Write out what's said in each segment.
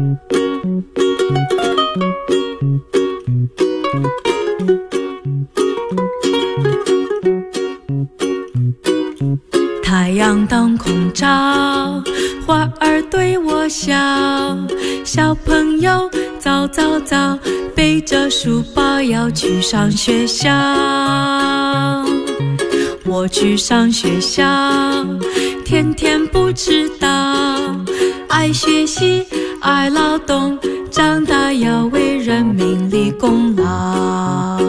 太阳当空照，花儿对我笑，小朋友早早早，背着书包要去上学校。我去上学校，天天不迟到，爱学习爱劳动，长大要为人民立功劳。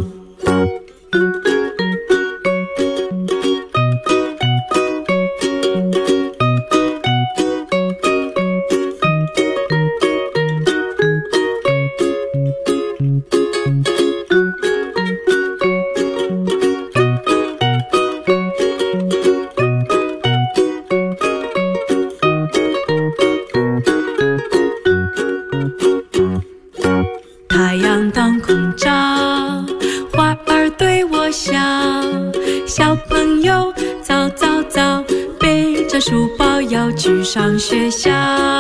太阳当空照，花儿对我笑，小朋友早早早，背着书包要去上学校。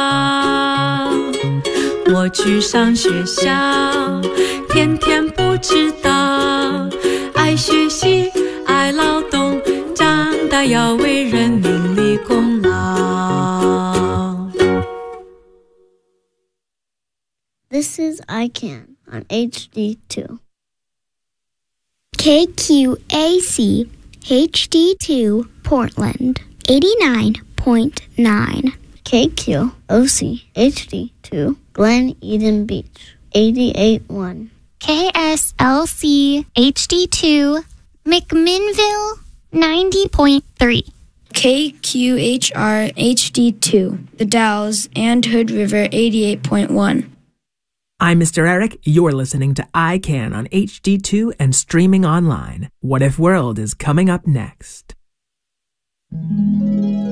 我去上学校，天天不迟到，爱学习爱劳动，长大要为人民立功劳。 This is ICANN on HD2. KQAC HD2 Portland 89.9. KQOC HD2 Glen Eden Beach 88.1. KSLC HD2 McMinnville 90.3. KQHR HD2 The Dalles and Hood River 88.1. I'm Mr. Eric. You're listening to ICANN on HD2 and streaming online. What If World is coming up next.